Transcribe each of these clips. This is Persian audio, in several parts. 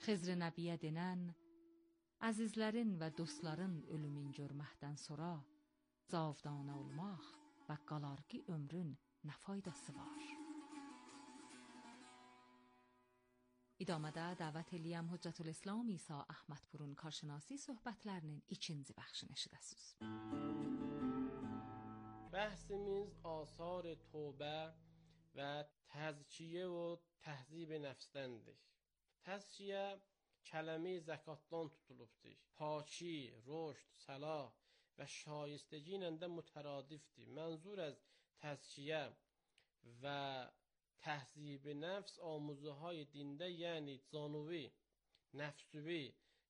Xizr Nəbiyə denən, əzizlərin və dostların ölümün görməkdən sonra zavdanə olmaq və qalar ki ömrün nə faydası var. İdamədə dəvət eləyəm Hüccətülislam İsa Əhmədpurun karşınasi söhbətlərinin ikinci bəxşini eşidəsiniz. Bəhsimiz asar tövbə və təzkiyə və təhzib nəfsdəndir. Təzkiyə kələmi zəkatdan tutulubdur. Paki, rüşd, səlah və şayistəgi ilə də mütəradifdir. Mənzur az təzkiyə və təhzib nəfs amuzuhay dində, yəni canuvi, nəfsüvi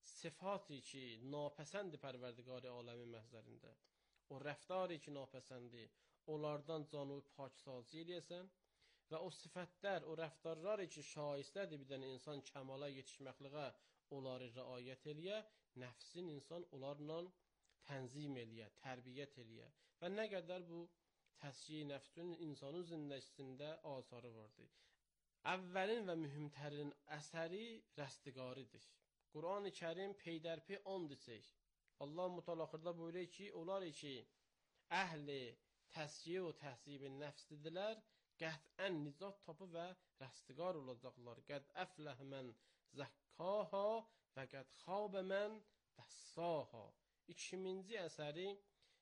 sıfatı ki, napəsəndi pərverdigari aləmi məhzərində. O rəftarı ki, napəsəndi, onlardan canuvi paksazi eləyəsən və o sifətlər, o rəftarları ki, şaistədir bir dənə insan kəmala yetişməkliğə onları rəayət eləyə, nəfsin insan onlarla tənzim eləyə, tərbiyyət eləyə və nə qədər bu təzkiyə nəfsün insanın zindəgisində asarı vardır. Əvvəlin və mühümtərin əsəri rəstiqaridir. Qur'an-ı Kərim peydərpey and içir. Allah mütəlaxırda buyuruyor ki, onlar ki, əhli təzkiyə və təhzib nəfsdidilər, qətən nicat tapı və rəstiqar olacaqlar. Qəd əfləh mən zəkkaha və qəd xabə mən dəssaha. İkinci əsəri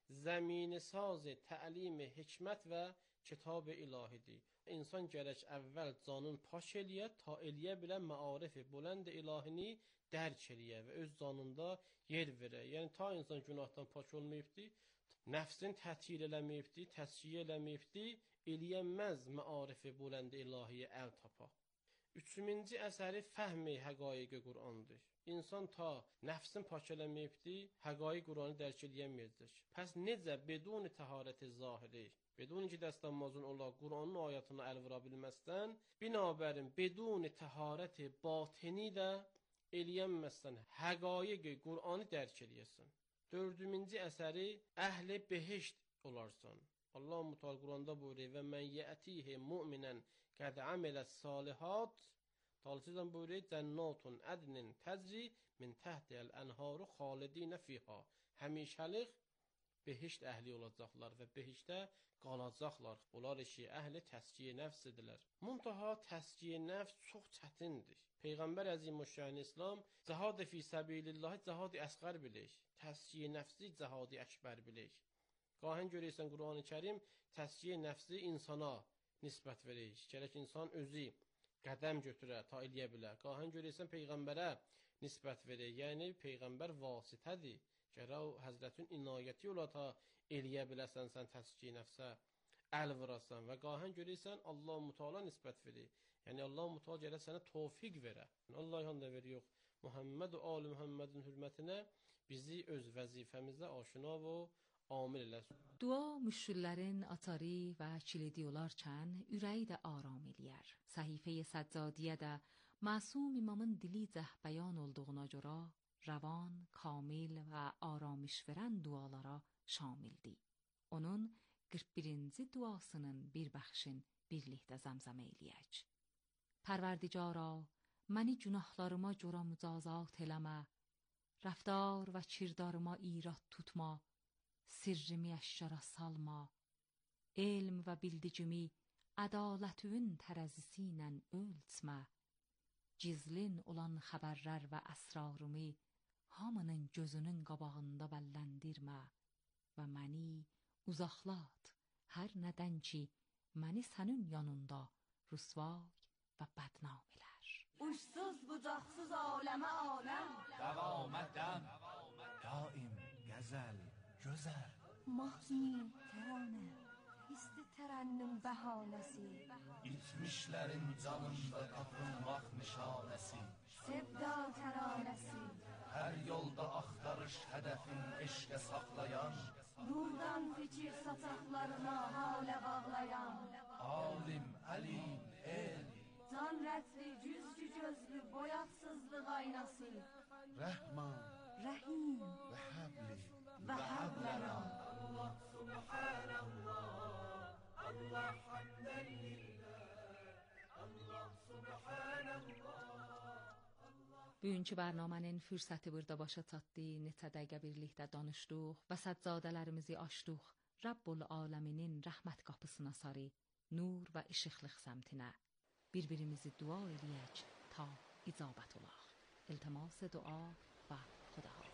zəmini sazı təlim, hikmət və kitab-ı ilahidir. İnsan gərək əvvəl canın paş eləyə, ta eləyə bilən məarif-i bulənd ilahini dərk eləyə və öz canında yer verə. Yəni ta insan günahdan paş olmayıbdır, nəfsin tətir eləməyibdir, təzkiyə eləməyibdir, eləyənməz məarif-i bulənd ilahiyə əl tapa. Üçüncü əsəri fəhmi həqaiqi Qur'andır. İnsan ta nəfsin pak eləməyibdir, həqaiq Qur'anı dərk eləyəməyəcək. Pəs necə bedun təharəti zahiri, bedun ki dəstəmazın ola Qur'anın ayatını əl vura bilməzsən, binabərin bedun təharəti batini də eləyənməzsən, həqaiq Qur'anı dərk eləyəsən. Dördüncü əsəri əhli behişt olarsan. Allah Müteala Qur'anda buyuruyor və mən yətihi mu'minən qəd amələs salihat, talsizən buyuruyor cənnatun ədnin təcri min təhtiyəl ənharu xalidinə fiha. Həmişəlik behişt əhli olacaqlar və behiştə qalacaqlar. Onlar ki, əhli təzkiyə nəfsidirlər. Muntaha təzkiyə nəfs çox çətindir. Peyğəmbər Əzimüşşan İslam cihad fi səbilillahi cihad-ı əsğər bilir. Təzkiyə nəfsi cihad-ı əkbər bilir. Qahən görəysən Qur'an-ı Kərim təzkiyə nəfsi insana nisbət verir. Gərək insan özü qədəm götürə, ta eləyə bilər. Qahən görəysən Peyğəmbərə nisbət verir. Yəni Peyğəmbər vasitədir. Gərək Həzrətin inayəti ola ta eləyə biləsən sən təzkiyə nəfsə əl vurasan və qahən görəysən Allah Müteala nisbət verir. Yəni Allah Müteala gərək sənə tövfiq verə. Allah yanda verir yox. Muhammed və ali Muhammedin hürmətinə bizi öz vəzifəmizdə aşina və amil eləsin. Dua müşküllərin atarı və kilidi olarkən ürəyi də aram eləyər. Səhifə-i Səccadiyə də Məsum İmamın dilicə bəyan olduğuna görə rəvan, kamil və aramış verən dualara şamildir. Onun 41-ci duasının bir bəxşin birlikdə zəmzəm eləyək. Pərverdigara, məni günahlarıma görə mücazat eləmə, rəftar və kirdarıma irad tutma, sirrimi əşşara salma, elm və bildigimi ədalətüvün tərəzisi ilə ölçmə, gizlin olan xəbərlər və əsrarımı hamının gözünün qabağında bəlləndirmə və məni uzaqlat hər nədən ki, məni sənin yanında rüsvay və bədnam elər. Uçsuz bucaqsız aləmə aləm, dəvamədəm, daim gəzəl, gözəl. Mahzun təranə, isti tərənnüm bəhanəsi, İtmişlərin canında tapılmaq nişanəsi, sevda təranəsi, hər yolda axtarış hədəfin eşqə saxlayan, nurdan fikir sataqlarına halə bağlayan, alim, əlim, el, can rətli, cüzcü gözlü, boyatsızlıq aynası, Rəhman Rəhim və həbli və həbləna. Allah subhanallah, Allah hamdən lillah, Allah subhanallah. Bugünkü bərnamənin fürsəti burada başa çatdı. Neçə dəqiqə birlikdə danışdıq və səccadələrimizi açdıq. Rabbul aləminin rəhmət qapısına sarı, nur və işıqlıq səmtinə. Bir-birimizi dua eləyək ta icabət olaq. İltimas dua və Xudahafiz.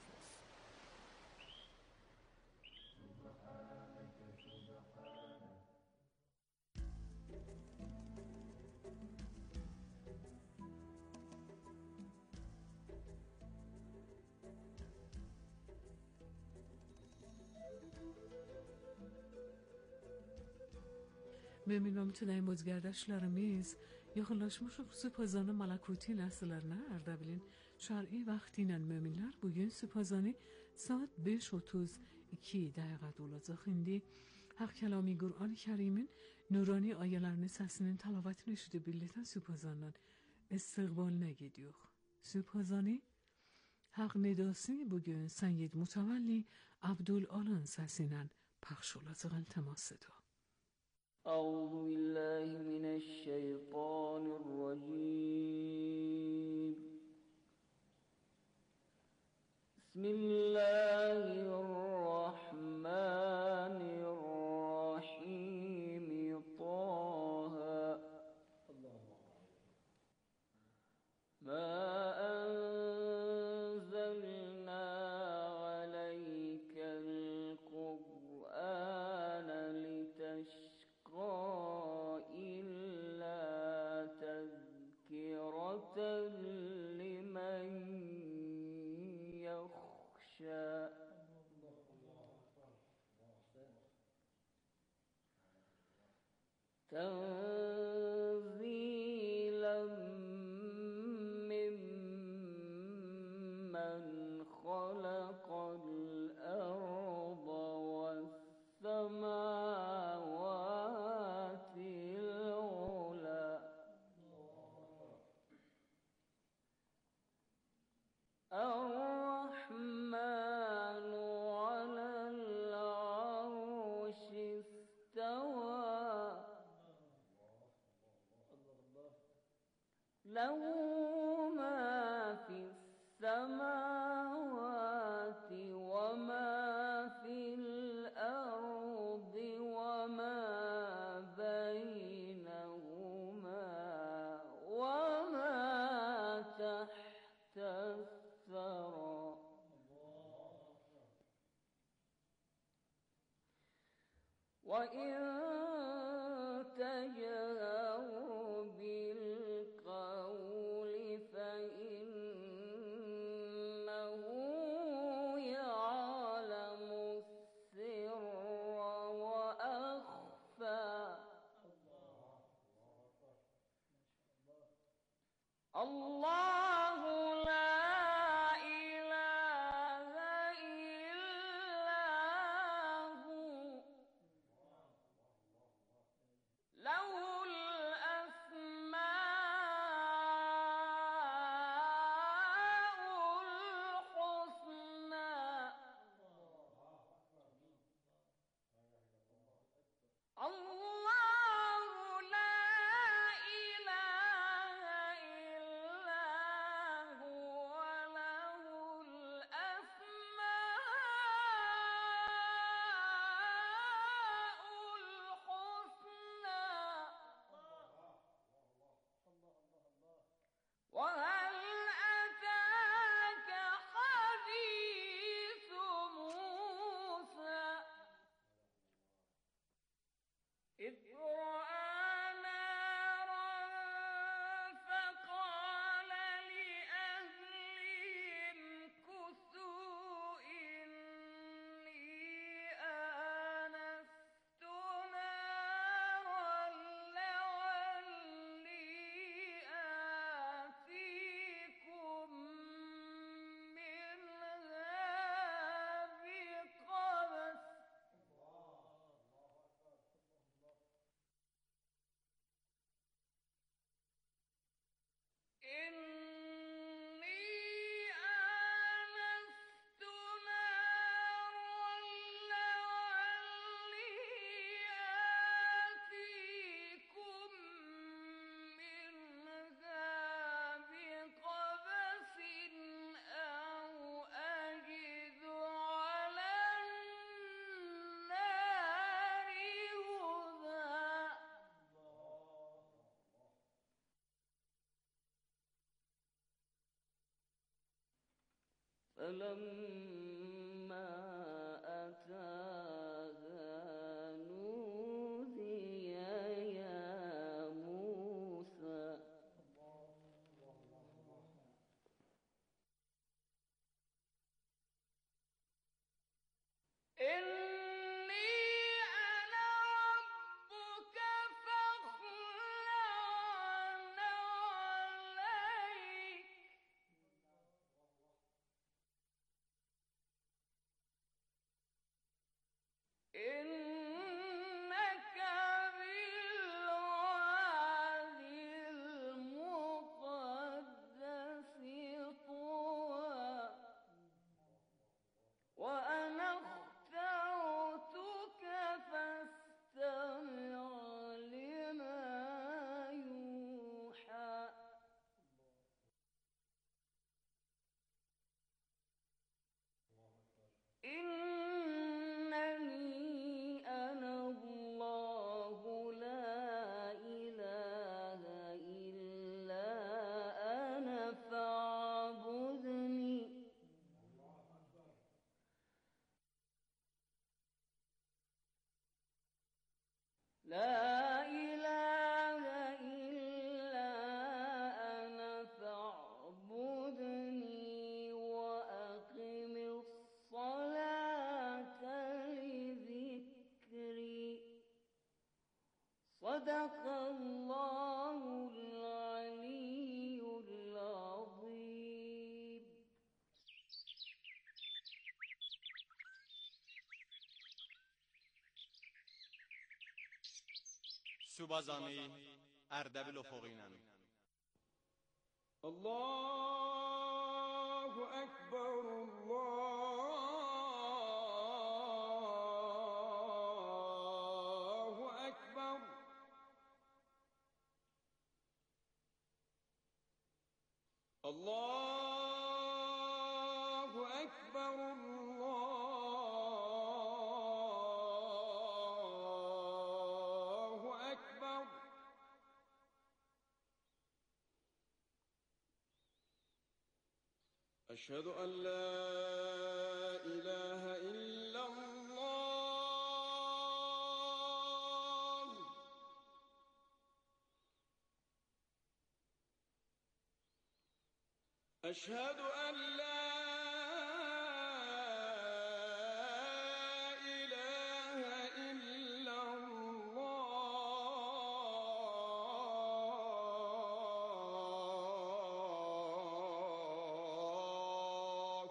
Mümin və mütləyin bozgərdəşlərimiz yaxınlaşmışıq sübhazanı malakuti nəsrlərinəƏrdə bilin şər'i vaxtı ilə müminlər bugün sübhazanı saat 5:32 dəqiqədə olacaq. İndi Haqq kəlamı Qur'an-ı Kərimin nurani ayələrini səsinin təlavətini eşidib birlikdə sübhazandan istiqbalinə gidiyor. Sübhazanı Haqq nidası bugün Səyyid Mutəvəlli Abdülalan səsindən pəxş olacaq. İltimas ediyor. أعوذ بالله من الشيطان الرجيم بسم الله الرحمن الرحيم طه ما أنزلنا عليك القرآن لتشقى إلا تذكرة لمن يخشى تنزيلا ممن خلق الأرض والسماوات العلى الرحمن على العرش استوى له ما في السماوات وما في الأرض وما بينهما وما تحت الثرى وإن تجهر بالقول فإنه يعلم السر وأخفى الله لا إله إلا هو له الأسماء الحسنى الله لا إله إلا فلما أتاها نودي يا موسى إني أنا ربك فاخلع عليك إنك بالوادي المقدس طوى وأنا اخترتك فاستمع لما يوحى إنني أنا الله لا إله إلا أنا فاعبدني لا إله إلا أنا فاعبدني وأقم الصلاة لذكري صدق الله العلي العظيم. Subazani Erdebil Ufuk'uyla. الله أكبر الله أكبر الله أكبر الله أكبر أشهد أن لا إله إلا الله أشهد أن لا إله إلا الله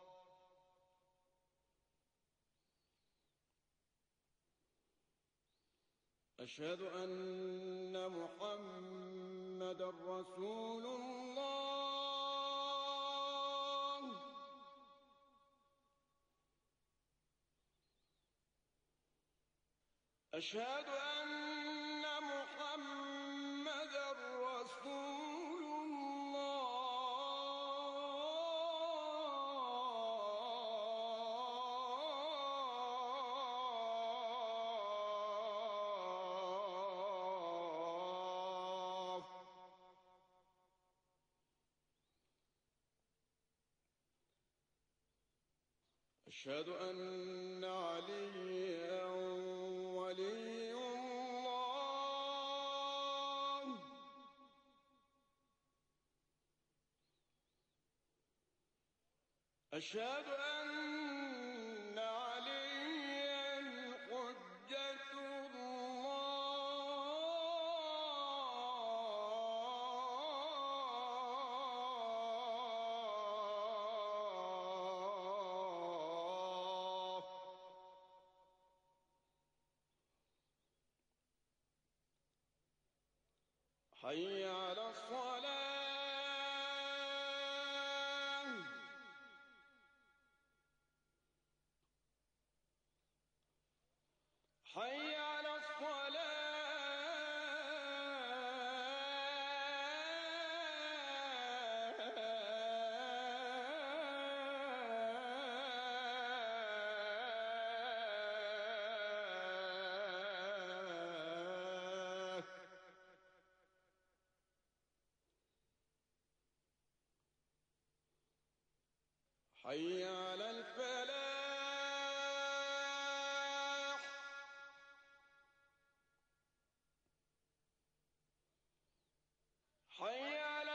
أشهد أن محمد رسول الله أشهد أن محمد رسول الله أشهد أن عليا ولي الله أشهد أن عليا حجة الله حي على الصلاة حي على الصلاة حي على الفلاح حي على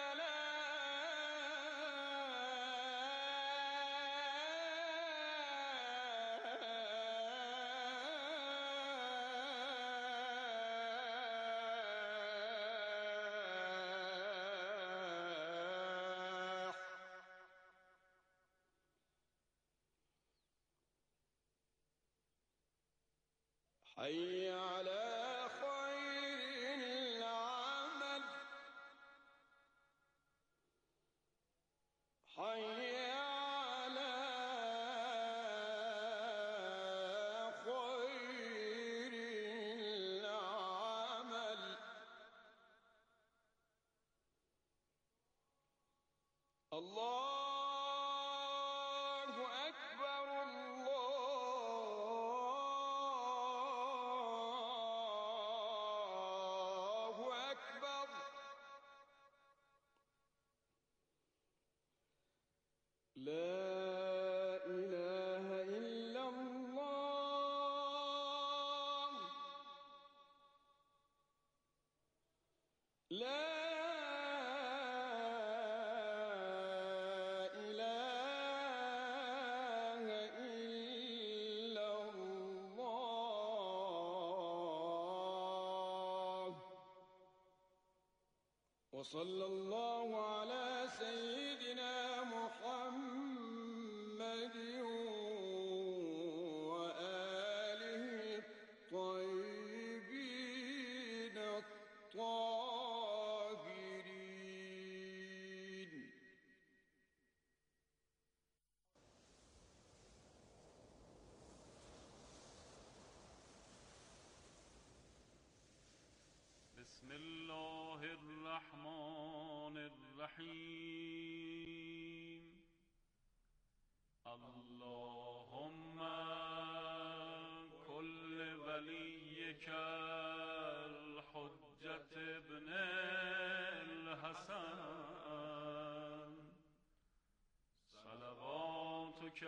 حي على خير العمل حي على خير العمل الله أكبر الله أكبر لا إله إلا الله لا إله إلا الله وصلى الله على سيدنا محمد وآله الطيبين الطاهرين. بسم الله الرحمن الرحيم. اللهم كل وليك الحجة ابن الحسن صلواتك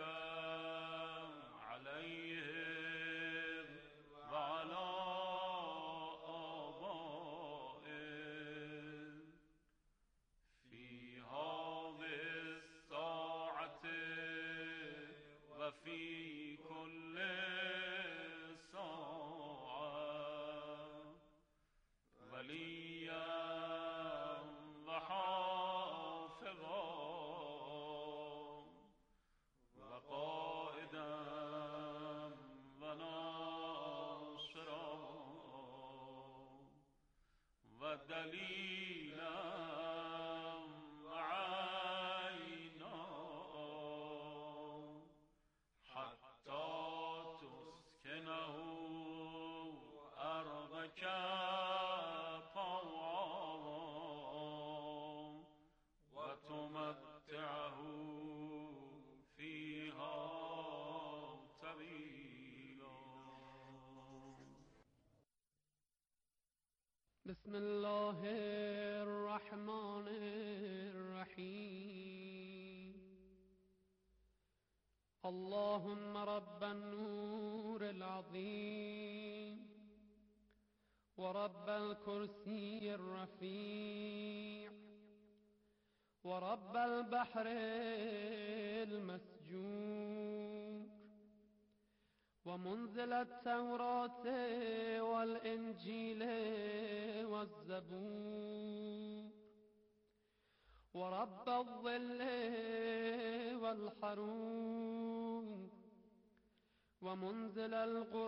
عليه وعلى وفي كل ساعة وليا وحافظا وقائدا وناصرا ودليلا وتمتعه فيها طويلا. بسم الله الرحمن الرحيم. اللهم رب النور العظيم ورب الكرسي الرفيع ورب البحر المسجور ومنزل التوراة والإنجيل والزبور ورب الظل والحرور ومنزل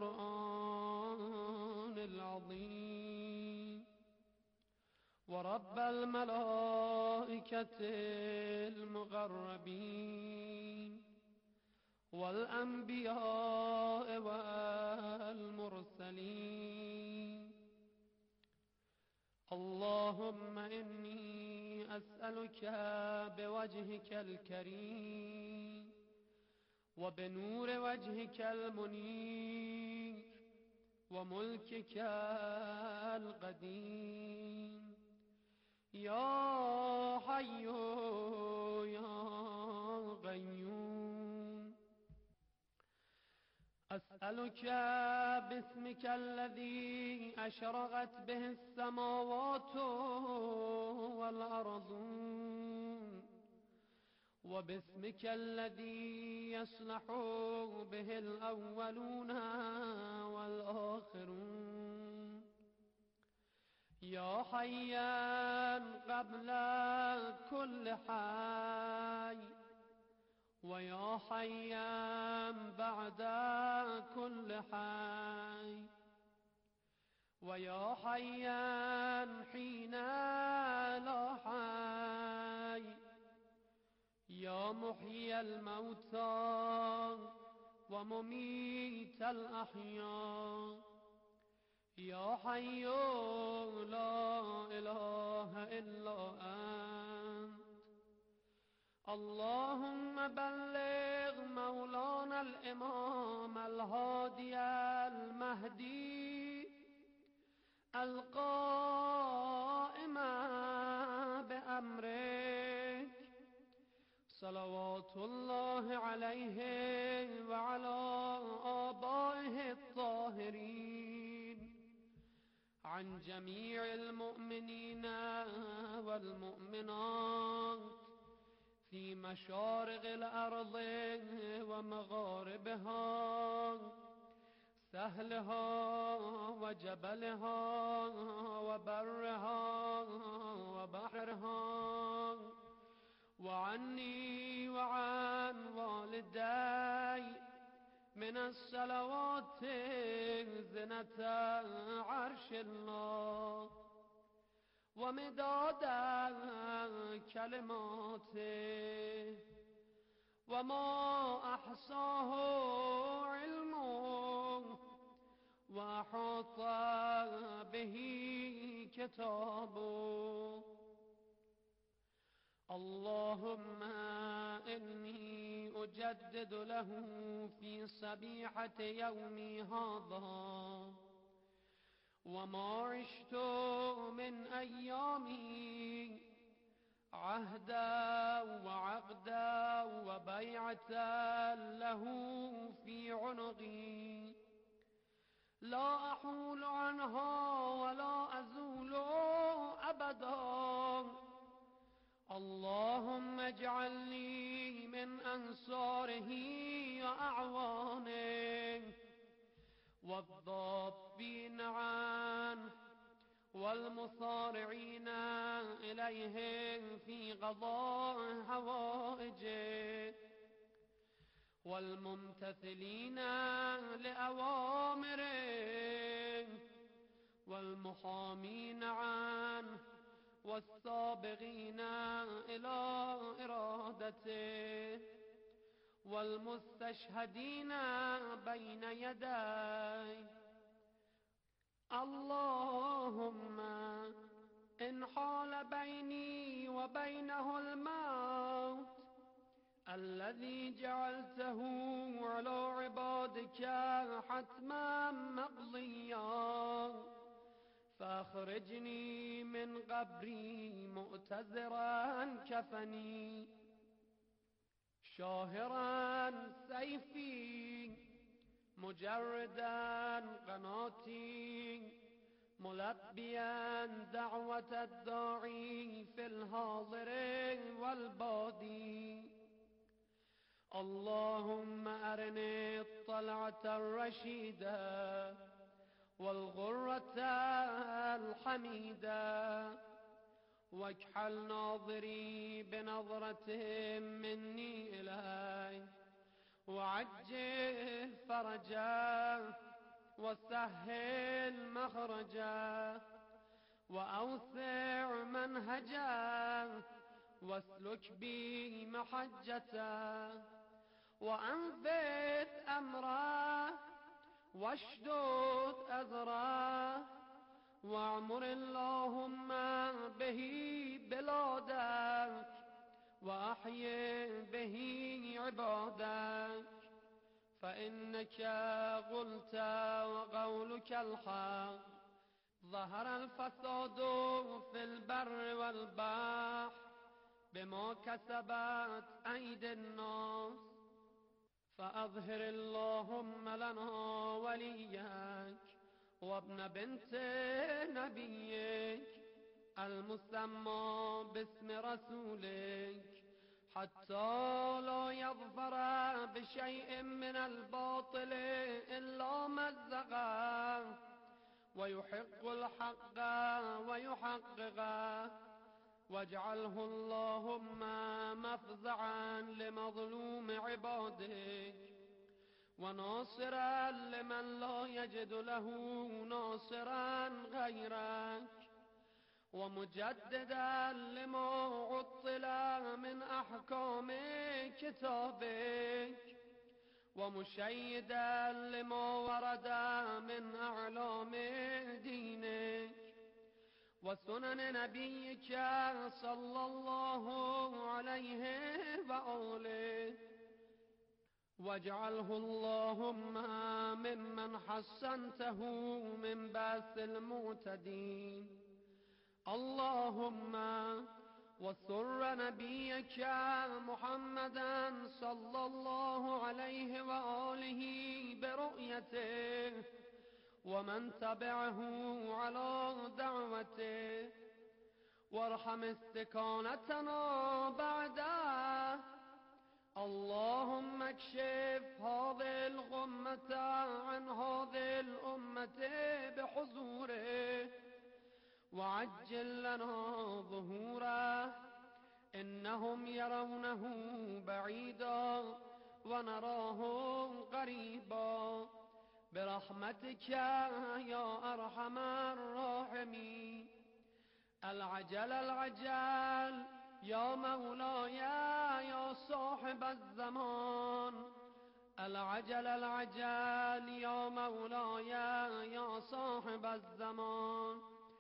القرآن العظيم ورب الملائكة المقربين والأنبياء والمرسلين. اللهم إني أسألك بوجهك الكريم وبنور وجهك المنير وملكك القديم يا حي يا قيوم أسألك باسمك الذي أشرقت به السماوات والأرضون وباسمك الذي يصلح به الأولون والآخرون يا حيا قبل كل حي ويا حيا بعد كل حي ويا حيا حين لا حي يا محيي الموتى ومميت الأحياء يا حي لا إله إلا أنت اللهم بلغ مولانا الإمام الهادي المهدي القائم بأمرك صلوات الله عليه وعلى آبائه الطاهرين عن جميع المؤمنين والمؤمنات في مشارق الأرض ومغاربها سهلها وجبلها وبرها وبحرها وعني وعن والدي من الصلوات زنة عرش الله ومداد كلماته وما أحصاه علمه وأحاط به كتابه اللهم إني أجدد له في صبيحة يومي هذا وما عشت من أيامي عهدا وعقدا وبيعة له في عنقي لا أحول عنها ولا أزول أبدا اللهم اجعلني من أنصاره وأعوانه والضابين عنه والمصارعين إليه في قضاء حوائجه والممتثلين لأوامره والمحامين عنه والسابقين إلى إرادته والمستشهدين بين يديه اللهم إن حال بيني وبينه الموت الذي جعلته على عبادك حتما مقضيا فاخرجني من قبري مؤتزرا كفني شاهرا سيفي مجردا قناتي ملبيا دعوة الداعي في الحاضر والبادي اللهم أرني الطلعة الرشيدة والغرة الحميدة واكحل ناظري بنظرة مني إليه وعجل فرجا وسهل مخرجا وأوسع منهجا واسلك بي محجتا وأنفذ أمرا واشدد أزرا واعمر اللهم به بلادك وأحيي به عبادك فإنك قلت وقولك الحق ظهر الفساد في البر والبحر بما كسبت أيدي الناس فأظهر اللهم لنا وليك وابن بنت نبيك المسمى باسم رسولك حتى لا يظفر بشيء من الباطل إلا مزقه ويحق الحق ويحققه واجعله اللهم مفزعا لمظلوم عبادك وناصرا لمن لا يجد له ناصرا غيرك ومجددا لما عطل من أحكام كتابك ومشيدا لما ورد من أعلام دينك وسنن نبيك صلى الله عليه وآله واجعله اللهم ممن حسنته من بأس المعتدين اللهم وسر نبيك محمدا صلى الله عليه وآله برؤيته ومن تبعه على دعوته وارحم استكانتنا بعده اللهم اكشف هذه الغمة عن هذه الأمة بحضوره وعجل لنا ظهوره إنهم يرونه بعيدا ونراه قريبا برحمتك يا أرحم الراحمين العجل العجل يا مولاي يا صاحب الزمان العجل العجل يا مولاي يا صاحب الزمان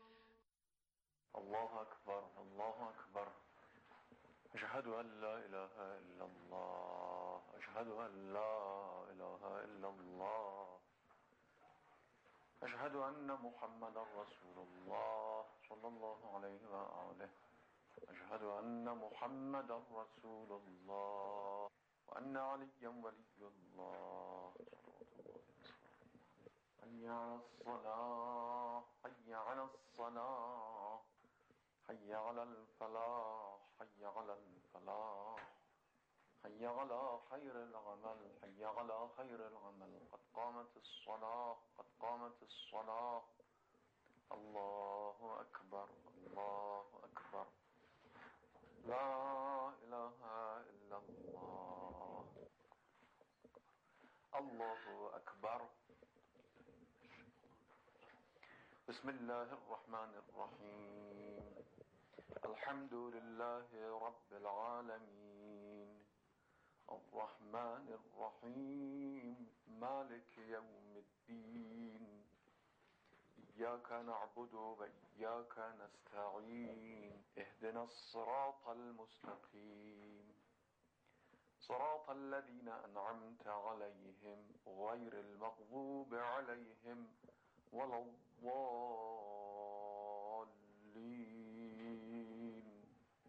الله أكبر الله أكبر أشهد أن لا إله إلا الله أشهد أن لا إله إلا الله أشهد أن محمد رسول الله صلى الله عليه وآله أشهد أن محمد رسول الله وأن عليا ولي الله حي على الصلاة حي على الصلاة حي على الفلاح حي على الفلاح حي على خير العمل حي على خير العمل قد قامت الصلاة قد قامت الصلاة الله أكبر الله أكبر لا إله إلا الله الله أكبر بسم الله الرحمن الرحيم الحمد لله رب العالمين الرحمن الرحيم مالك يوم الدين إياك نعبد وإياك نستعين اهدنا الصراط المستقيم صراط الذين أنعمت عليهم غير المغضوب عليهم ولا الضالين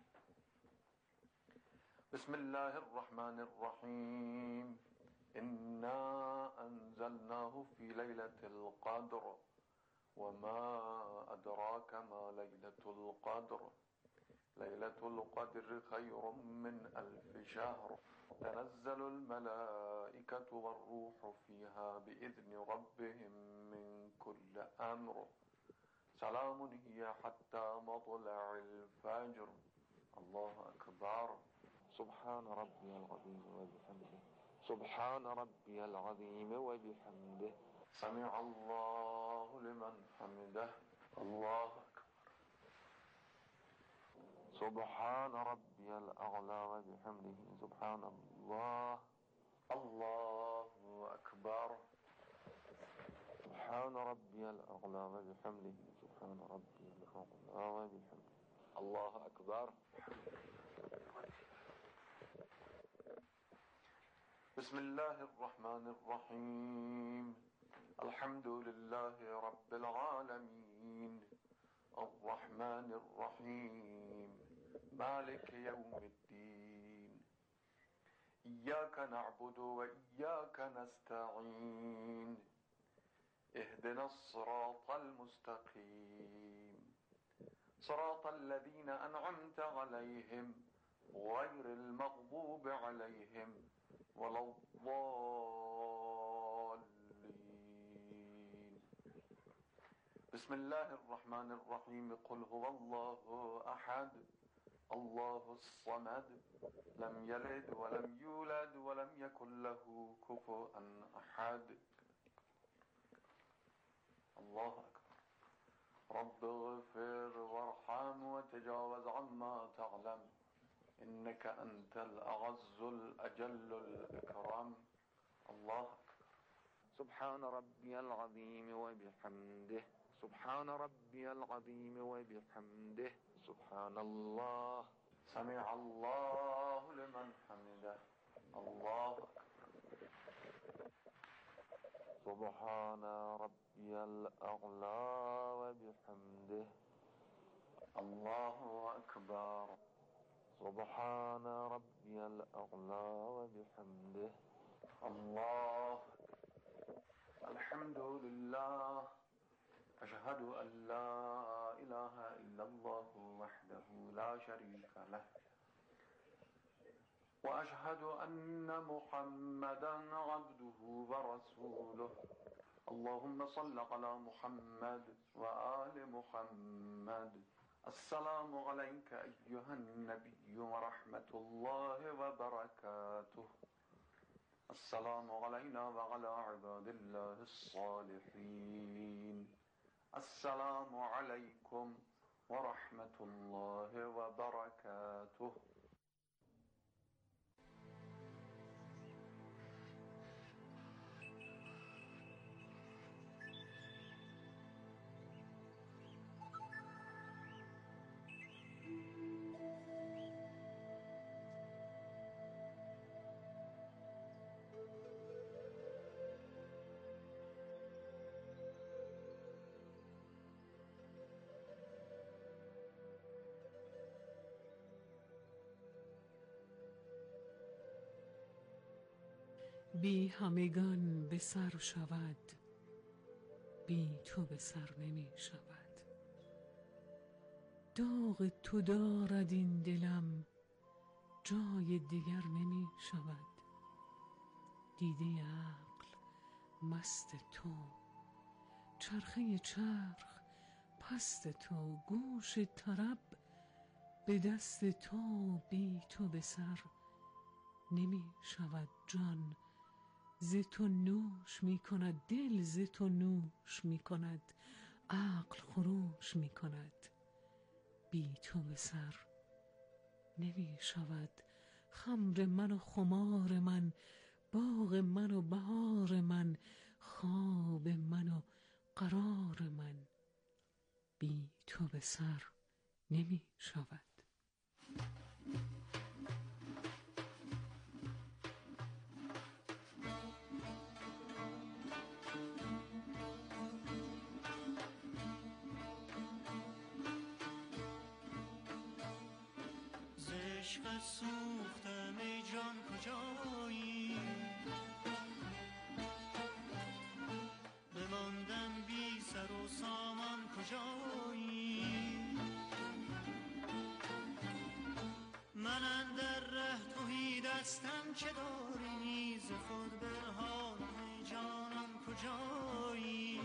بسم الله الرحمن الرحيم إنا أنزلناه في ليلة القدر وما أدراك ما ليلة القدر ليلة القدر خير من 1000 شهر تنزل الملائكة والروح فيها بإذن ربهم من كل أمر سلام هي حتى مطلع الفجر الله أكبر سبحان ربي العظيم وبحمده سبحان ربي العظيم وبحمده سمع الله لمن حمده الله أكبر سبحان ربي الأعلى وبحمده سبحان الله الله أكبر سبحان ربي الأعلى وبحمده سبحان ربي الأعلى وبحمده الله أكبر بسم الله الرحمن الرحيم الحمد لله رب العالمين الرحمن الرحيم مالك يوم الدين إياك نعبد وإياك نستعين اهدنا الصراط المستقيم صراط الذين أنعمت عليهم غير المغضوب عليهم ولا الضالين. بسم الله الرحمن الرحيم. قل هو الله أحد الله الصمد لم يلد ولم يولد ولم يكن له كفوا أحد. الله أكبر. رب اغفر وارحم وتجاوز عما تعلم إنك أنت الأعز الأجل الأكرم. الله أكبر. سبحان ربي العظيم وبحمده سبحان ربي العظيم وبحمده سبحان الله. سمع الله لمن حمده. الله أكبر. سبحان ربي الأعلى وبحمده. الله أكبر. سبحان ربي الأعلى وبحمده. الله. الحمد لله. أشهد أن لا إله إلا الله وحده لا شريك له وأشهد أن محمدا عبده ورسوله. اللهم صل على محمد وآل محمد. السلام عليك أيها النبي ورحمة الله وبركاته. السلام علينا وعلى عباد الله الصالحين. السلام عليكم ورحمة الله وبركاته. بی همگان به سر شود بی تو به سر نمی شود. داغ تو دارد این دلم جای دیگر نمی شود. دیده عقل مست تو چرخه چرخ پست تو گوش طرب به دست تو بی تو به سر نمی شود. جان ز تو نوش می کند دل ز تو نوش می کند عقل خروش می کند بی تو به سر نمی شود. خمر من و خمار من باغ من و بهار من خواب من و قرار من بی تو به سر نمی شود. عشق سوختم ای جان کجایی بماندم بی سر و سامان کجایی من اندر ره تهی دستم چه داری ز خود برهان ای جانان کجایی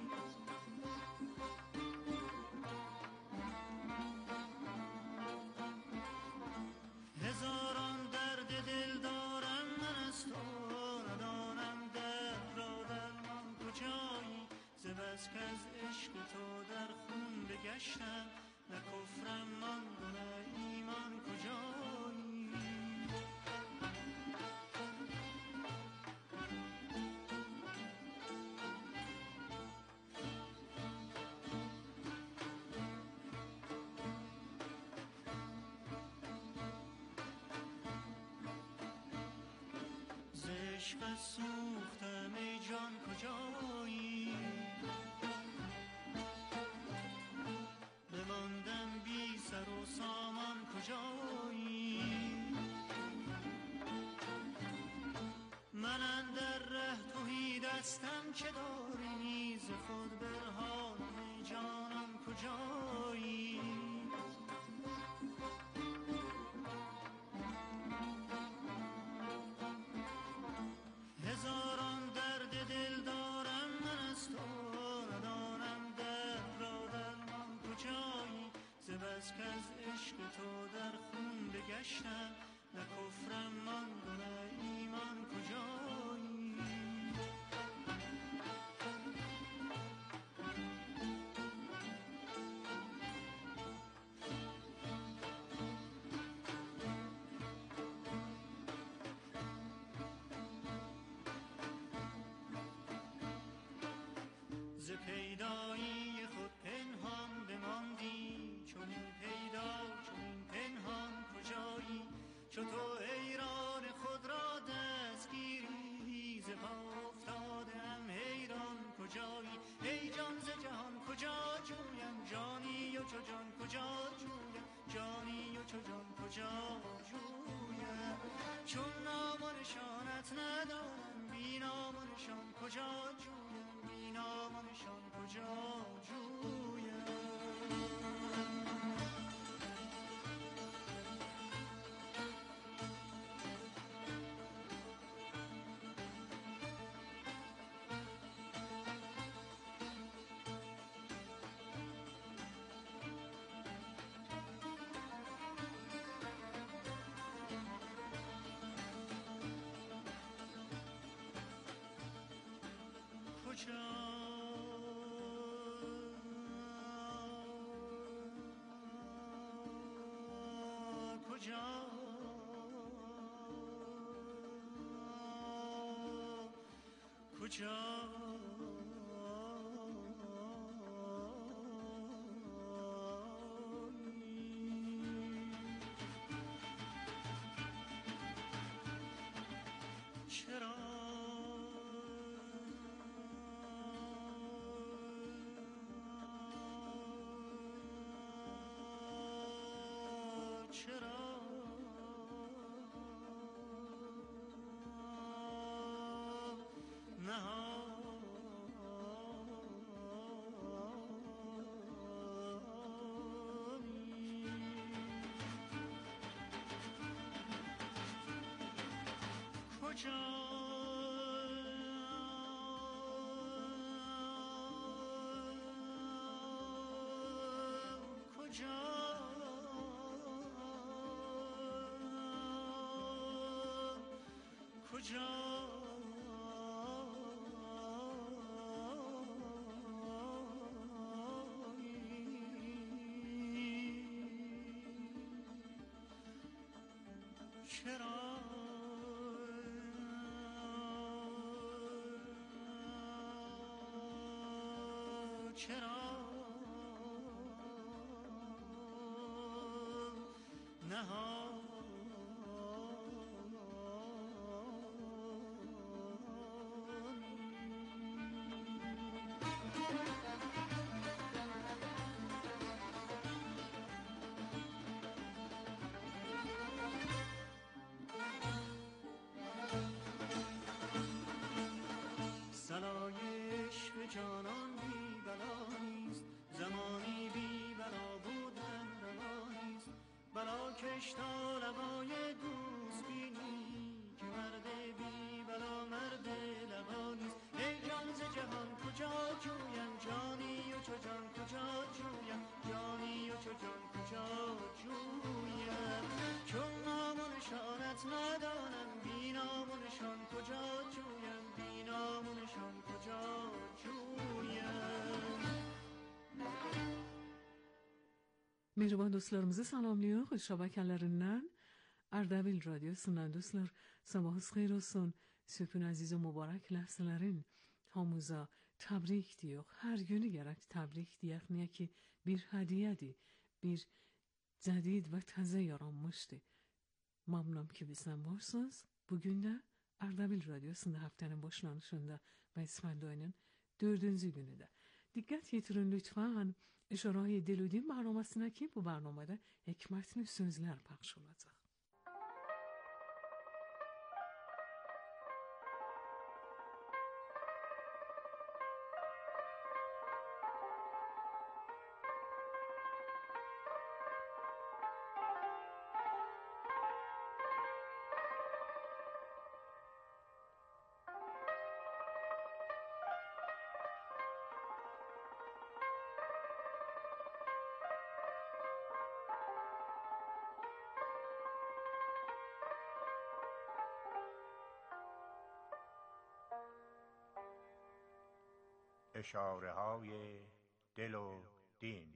هزاران درد دل دارم من از تو ندانم درد را درمان کجایی ز بس کز عشق تو در خون بگشتم نه کفرم ماند و نه ایمان کجایی عشق سوختم ای جان کجایی بماندم بی سر و سامان کجایی هستم که داری ز خود برهانم ای جانم کجایی هزاران درد دل دارم من از تو ندانم درد را درمان کجایی ز بس کز عشق تو در خون بگشتم نه کفرم ماند و نه ایمان کجایی ز پیدایی خود پنهان بماندی چون این پیدا چون این پنهان کجایی چو تو حیران خود را دستگیری ز پا افتادم حیران کجایی ای جان ز جهان کجا جویم جانی و چو جان کجا جویم جانی و چو جان کجا جویم چون نام و نشانت ندانم بی نام و نشان کجا جویم بی نام و نشان کجا جویم سلایش به جانان بی بلا نیست زمانی بی بلا بودن روا نیست بلا کش تا لبای دوست بینی که مرد بی بلا مرد لبا نیست ای جان ز جهان کجا جویم جانی و چو جان کجا جویم جانی و چو جان کجا جویم چون نام و نشانت ندانم بی نام و نشان کجا جویم بی نام و نشان کجا جویم. Mehriban dostlarımızı salamlıyor. Şabakelerinden Ardabil Radyosu'ndan dostlar sabahınız xeyir olsun. Süpün aziz ve mübarek ləhsələrin hamıza təbrik diyor. Hər günü gərək təbrik deyək. Niyə ki bir hədiyyədir. Bir cədid və təzə yaranmışdır. Məmnunam ki bizdən varsınız. Bugün də Ardabil Radyosu'nda haftanın başlanışında ve İsmail ayının 4. günüdə. Diqqət yetirin lütfən. İşarəyi Diludin برنامه‌sinə ki bu برنامədə hikmətli sözlər pəxş olacaq. اشاره‌های دل و دین.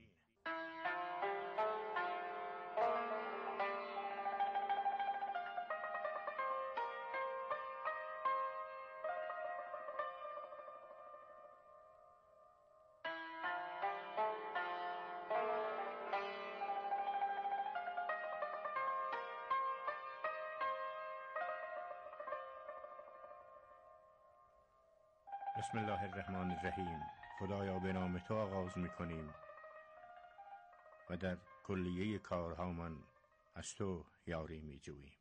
بسم الله الرحمن الرحیم. خدایا به نام تو آغاز می‌کنیم و در کلیه کارهامان از تو یاری می‌جوییم.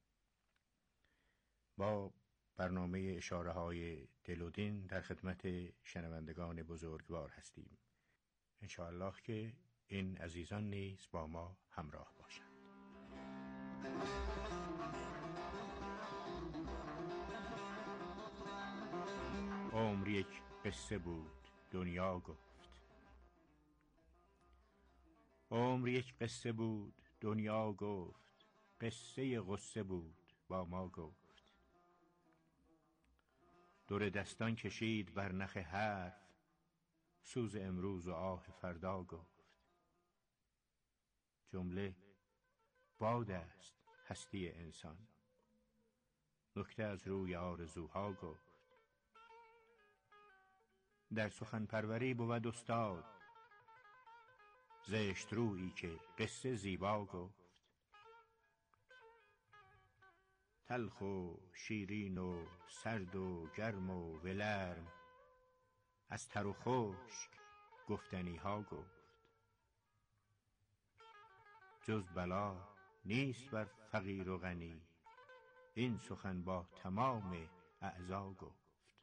با برنامه اشاره‌های دل و دین در خدمت شنوندگان بزرگوار هستیم. انشاءالله که این عزیزان نیز با ما همراه باشند. عمر یک قصه بود دنیا گفت. عمر یک قصه بود دنیا گفت، قصه غصه بود با ما گفت. دور دستان کشید بر نخ حرف، سوز امروز و آه فردا گفت. جمله باد است هستی انسان، نکته از روی آرزوها گفت. در سخن پروری بود استاد، زشت رویی که قصه زیبا گفت. تلخ و شیرین و سرد و گرم و ولرم، از تر و خشک گفتنی ها گفت. جز بلا نیست بر فقیر و غنی، این سخن با تمام اعضا گفت.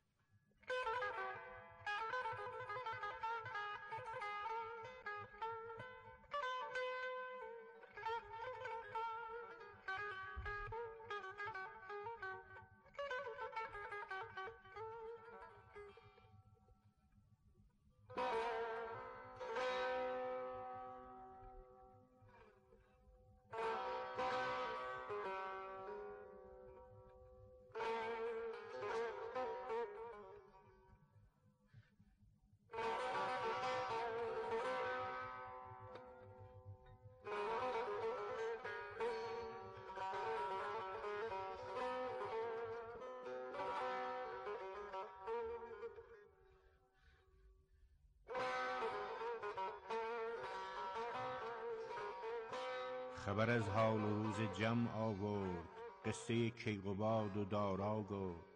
خبر از حال و روز جمع آورد، قصه کیقباد و دارا گفت.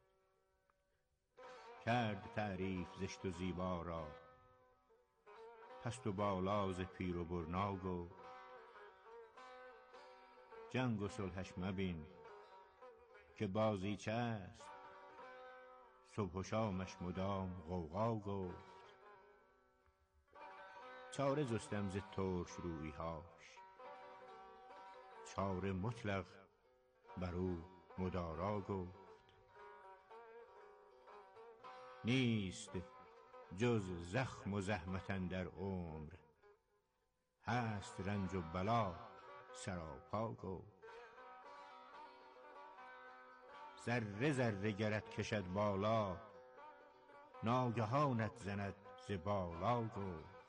کرد تعریف زشت و زیبا را، پست و بالا ز پیر و برنا گفت. جنگ و صلحش مبین که بازیچه است، صبح و شامش مدام غوغا گفت. چاره جستم ز ترش رویی هاش، چاره مطلق بر او مدارا گفت. نیست جز زخم و زحمت اندر عمر، هست رنج و بلا سراپا گفت. ذره ذره گرت کشد بالا، ناگهانت زند ز بالا گفت.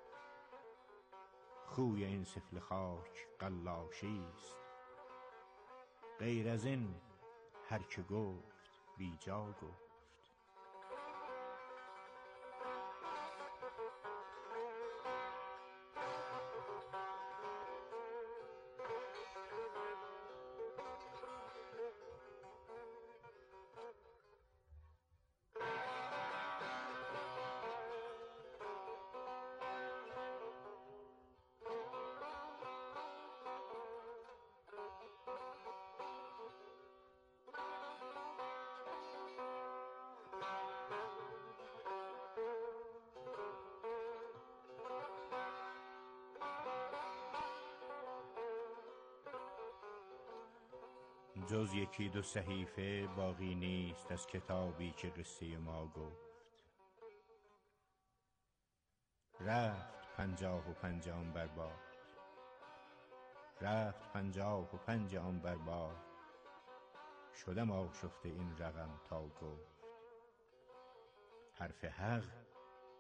خوی این سفله خاک قلاشی است، غیر از این هر که گفت بی جا گفت. جز یکی دو صحیفه باقی نیست از کتابی که قصه ما گفت. رفت 55 آن بر باد، رفت 55 آن بر باد. شدم آشفته این رقم تا گفت. حرف حق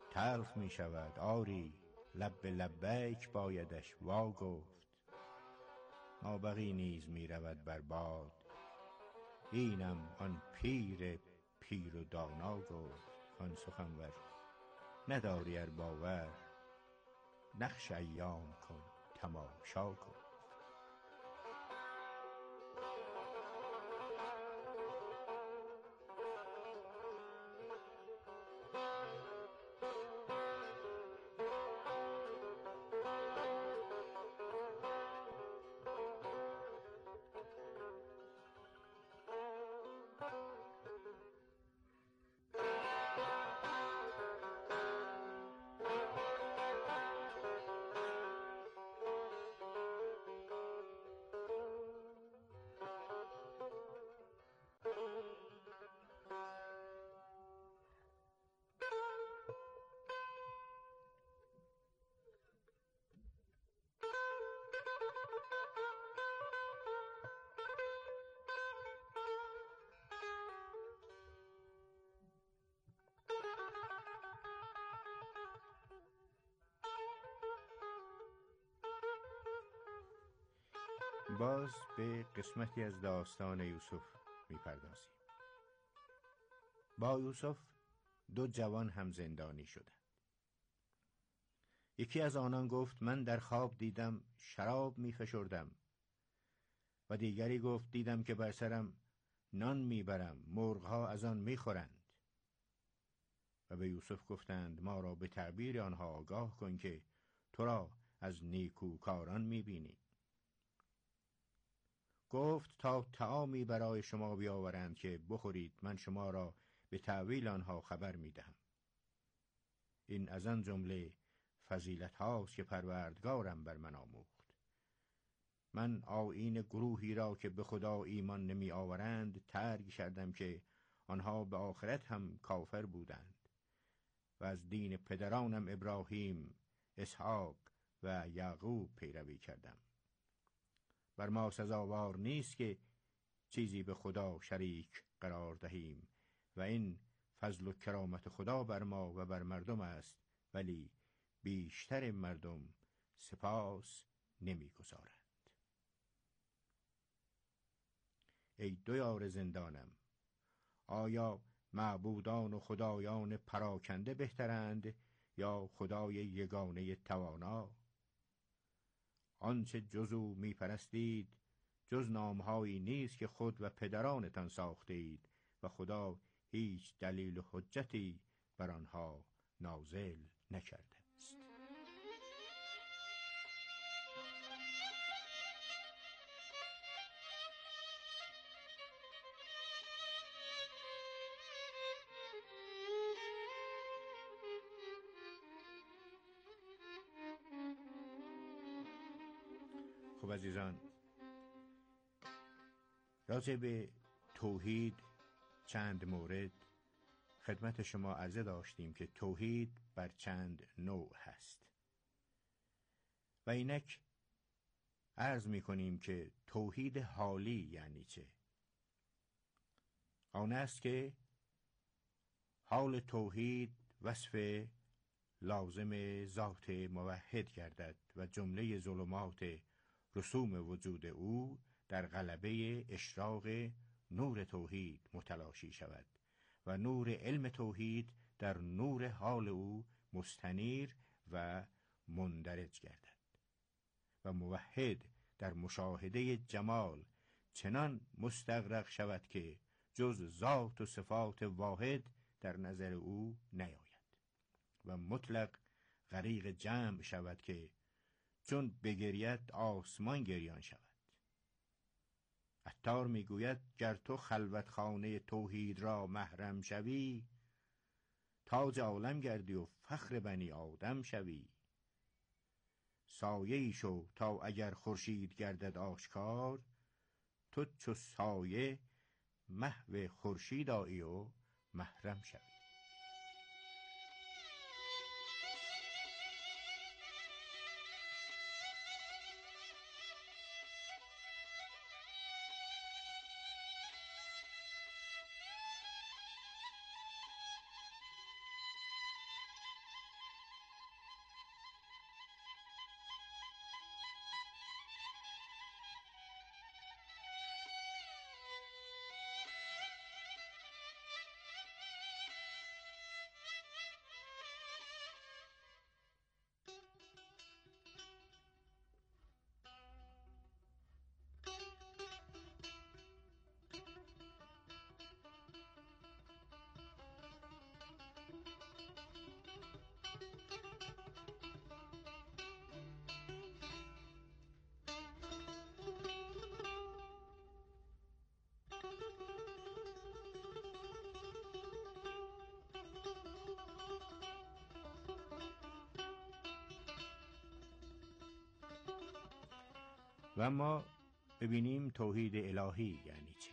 تلخ می شود. آری لب به لبیک بایدش وا گفت. نابغی نیز می رود بر باد، اینم آن پیر و دانا گفت. آن سخنور نداری ار باور، نقش ایام کن تماشا کن. باز به قسمتی از داستان یوسف می‌پردازیم. با یوسف 2 جوان هم زندانی شدند. یکی از آنان گفت من در خواب دیدم شراب می‌فشردم، و دیگری گفت دیدم که بر سرم نان میبرم، مرغ‌ها از آن می‌خورند. و به یوسف گفتند ما را به تعبیر آنها آگاه کن که تو را از نیکوکاران می‌بینی. گفت تا طعامی برای شما بیاورند که بخورید، من شما را به تأویل آنها خبر می‌دهم. این از آن جمله فضیلت هاست که پروردگارم بر من آموخت. من آیین گروهی را که به خدا ایمان نمی آورند ترک کردم که آنها به آخرت هم کافر بودند، و از دین پدرانم ابراهیم، اسحاق و یعقوب پیروی کردم. بر ما سزاوار نیست که چیزی به خدا شریک قرار دهیم، و این فضل و کرامت خدا بر ما و بر مردم است، ولی بیشتر مردم سپاس نمی‌گزارند. ای 2 یار زندانم، آیا معبودان و خدایان پراکنده بهترند یا خدای یگانه توانا؟ آنچه جز او می‌پرستید جز نامهایی نیست که خود و پدرانتان ساخته اید، و خدا هیچ دلیل و حجتی بر آنها نازل نکرده است. خب عزیزان، راجع به توحید چند مورد خدمت شما عرضه داشتیم که توحید بر چند نوع هست، و اینک عرض می کنیم که توحید حالی یعنی چه؟ آن است که حال توحید وصف لازم ذات موحد گردد و جمله ظلمات رسوم وجود او در غلبه اشراق نور توحید متلاشی شود و نور علم توحید در نور حال او مستنیر و مندرج گردد و موحد در مشاهده جمال چنان مستغرق شود که جز ذات و صفات واحد در نظر او نیاید و مطلق غریق جمع شود که چون بگرید آسمان گریان شود. عطار میگوید گر تو خلوتخانه توحید را محرم شوی، تاج عالم گردی و فخر بنی آدم شوی. سایه‌ای شو تا اگر خورشید گردد آشکار، تو چو سایه محو خورشید آیی و محرم شوی. و اما ببینیم توحید الهی یعنی چه.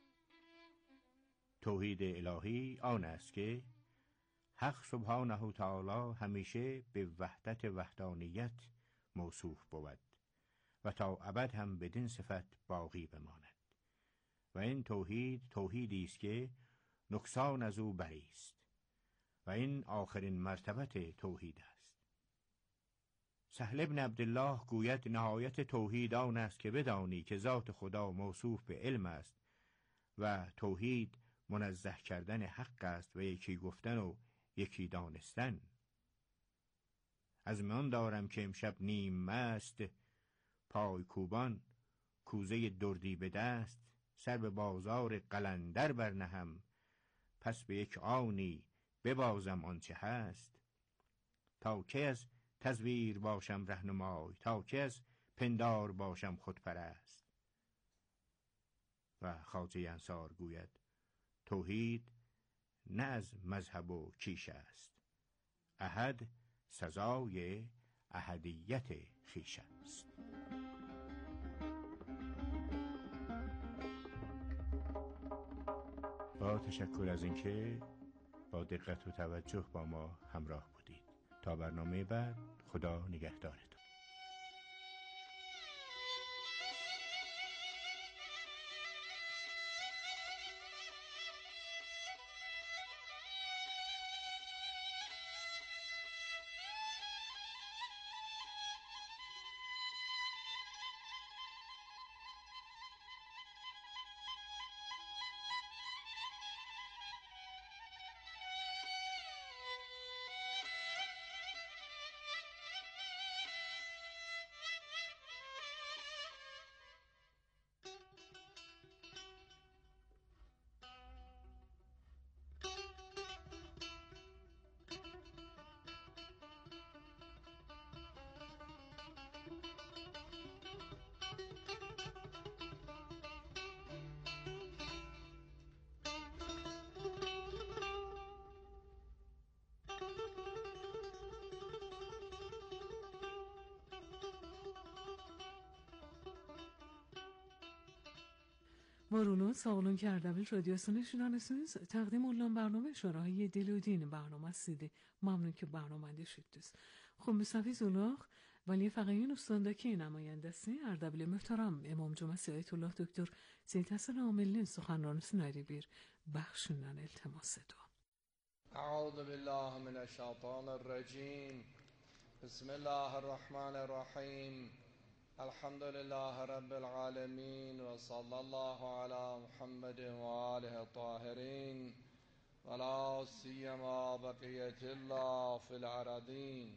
توحید الهی آن است که حق سبحانه و تعالی همیشه به وحدت وحدانیت موصوف بود و تا ابد هم بدین صفت باقی بماند و این توحیدی است که نقصان از او بری است و این آخرین مرتبت توحید است. سهل بن عبدالله گوید نهایت توحید آن است که بدانی که ذات خدا موصوف به علم است و توحید منزه کردن حق است و یکی گفتن و یکی دانستن. از میان دارم که امشب نیم مست، پای کوبان کوزه دردی به دست، سر به بازار قلندر برنهم، پس به یک آنی ببازم آنچه هست. تا که از تزویر باشم رهنمای، تا که از پندار باشم خودپرست. و خواجه انصار گوید توحید نه از مذهب و کیش است، احد سزای احدیت خویش است. با تشکر از اینکه با دقت و توجه با ما همراه بودید. تا برنامه بعد، خدا نگهدارتون. وارونو سağolun ki Erdebil Radyosunu şinanısınız. Təqdim olunan برنامه شورای دلودین برنامه سیدی. ممنون که برنامه داشتید. خب مصطفی زولاخ ولی فقیه‌ین استانداکی نمایندسی اردبیل محترم امام جمعه آیت الله دکتر سید حسن عاملین سخنرانی بیر بخشنن التماس دعا. اعوذ بالله من الشیطان الرجیم. بسم الله الرحمن الرحیم. الحمد لله رب العالمين وصلى الله على محمد وآله الطاهرين ولا سيما بقية الله في الأراضين.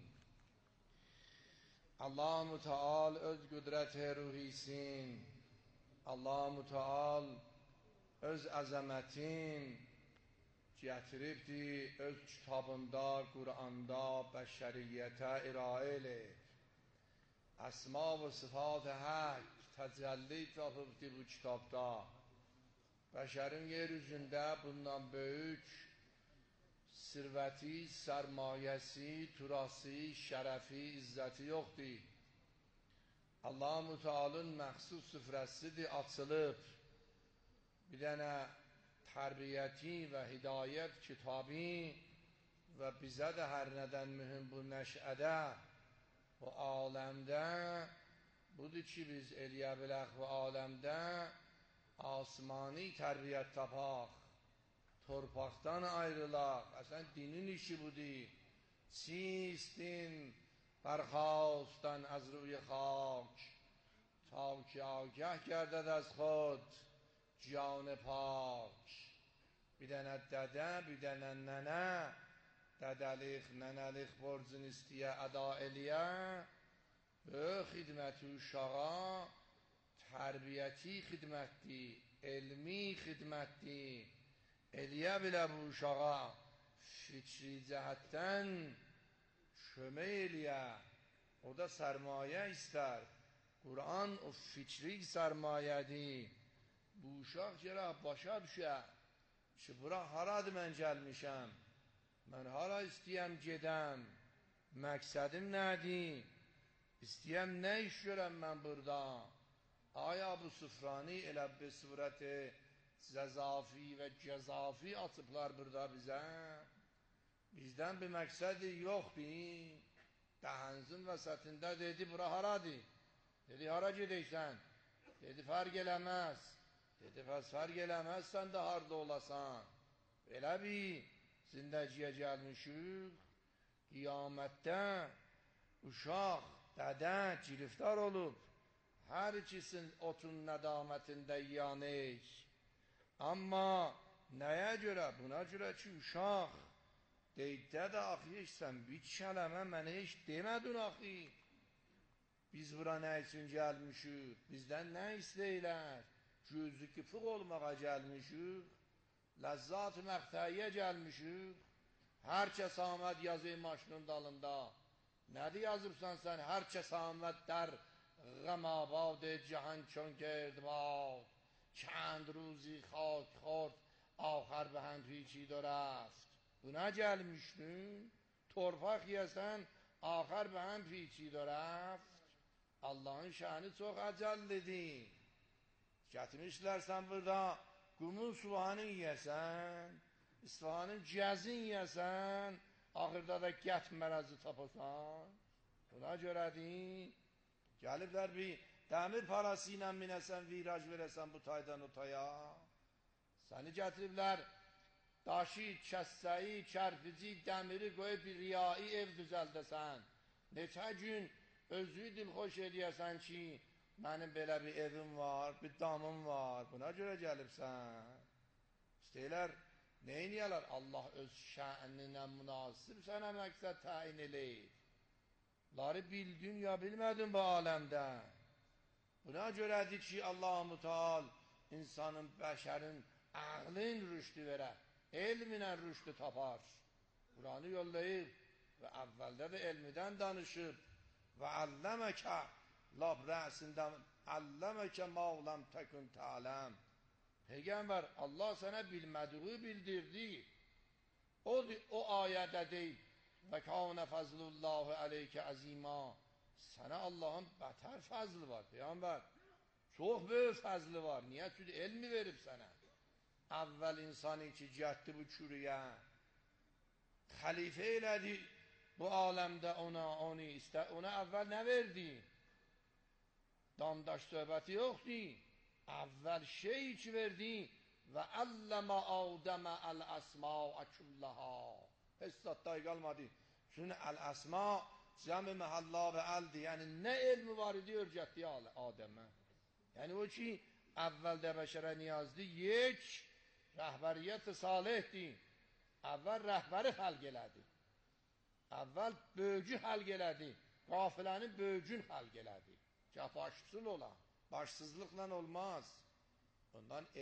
الله متعال öz قدرت روحیسین، الله متعال öz azametin getiribdi öz kitabında, Kur'an'da beşeriyete iraiyle. اسما و صفات حق تجلی tapıbdı bu kitapta. Beşerin yeryüzünde bundan büyük sirveti, sermayesi, turası, şerefi, izzeti yoktu. Allah-u Teala'nın məxsus süfrəsidir açılıb. Bir dənə tərbiyəti və hidayət kitabı və bizə də hər nədən mühüm bu nəşədə و عالمdə budur ki biz eləyə bilək və aləmdə asmani tərbiyyət tapaq, torpaqdan ayrılaq. Əslən dinin işi budur. چیست din برخاستن از روی خاک تا که آگه گردد از خود جان پاک. bir dənə dədə, bir dənə nənə dədəlik, nənəlik borcunu istəyə, əda eləyə, böyük xidməti uşağa tərbiyəti xidmətdir, elmi xidmətdir. Eləyə bilə bu uşağa fikri cəhətdən kömək eləyə. O da sərmayə istər. Qur'an o fikri sərmayədir. Bu uşaq gərək başa düşə ki, bura haradır mən gəlmişəm, mən hara istəyəm gedəm, məqsədim nədir, istəyəm nə iş görəm mən burada, Aya bu süfrani elə bir surəti zezafi ve cezafi atıplar burada bize. Bizden bir məqsədi yoxdur. Dəhənizin vəsətində dedi, bura haradır? Dedi, hara gedəksən? Dedi, fərq eləməz. Dedi, pəs fərq eləməzsən də harda olasan. Elə bir zindəciyə gəlmişik, qiyamətdə uşaq, dədə, giriftar olub, hər ikisin otun nədamətində yanış. Amma nəyə görə? Buna görə ki, uşaq deydə də axı sən bir kələmə mənə heç demədin axı. Biz bura nə üçün gəlmişik? Bizdən nə istəyirlər? Gözü qıpıq olmağa gəlmişik. Ləzzat-ı məqtəyə gəlmişik. Hər kəs Ahməd yazı maşının dalında. Nədir yazıbsan sən? Hər kəs Ahməd der غماباد جهان چون گرد باد چند روزی خاک خورد آخر به هم پیچید و رفت. Buna gelmiştin, torpaq yesen, ahir be hem piçid و رفت. Allah'ın şanı çok acəllidir. Getirmişler sen burada Qumun suvanı yesen, İsfahanın cəzin yesen, ahirdə də qət mərəzi tapasan. Buna görədir. Gəliblər bir dəmir parası ilə minəsən, viraj verəsən bu taydan o taya. Səni gətiriblər, daşı, kəssəyi, kərpici, dəmiri qoyub bir riyai ev düzəldəsən. Neçə gün özü dilxoş edəyəsən ki, mənim belə bir evim var, bir damım var, buna görə gəlibsən. İstəyirlər, neyniyələr? Allah öz şəninə münasib sənə məqsəd təyin eləyir. Bunları bildin ya bilmədin bu aləmdə. Buna görədir ki, Allah-u Teala insanın, bəşərin ağlın rüşdü verər. Elminə rüşdü tapar. Kur'an'ı yollayıb və əvvəldə də elmidən danışıb və əlləməkə lab rəsində əlləməkə mağlam təkün təaləm. Peygamber Allah sənə bilmədiği bildirdi. O ayədə deyil və kânə fəzlullâhu aleykə əzîmâ. Sənə Allah'ın bətər fəzli var Peygamber. Çox böyük fəzli var. Niyə? Çünki elmi verib sənə. Əvvəl insanı ki gətdi bu kürüyə. Xəlifə elədi bu aləmdə ona əvvəl nə verdi? Damdaş söhbəti yoxdur. Əvvəl şey ki verdi və əlləmə Adəmə əl-əsmâ'a külləhâ. Heç zatday qalmadı. Çünki əl-əsmâ cəm-i məhəllə və əldir. Yəni nə elmi var idi örgətdi Adəmə. Yəni o ki əvvəldə bəşərə niyazdı, yek rəhbəriyyət salihdir. Əvvəl rəhbəri xəlq elədi. Əvvəl bölgü xəlq elədi. Qafiləni bölgün xəlq elədi. Ki başçıl ola. Başsızlıqla olmaz. Ondan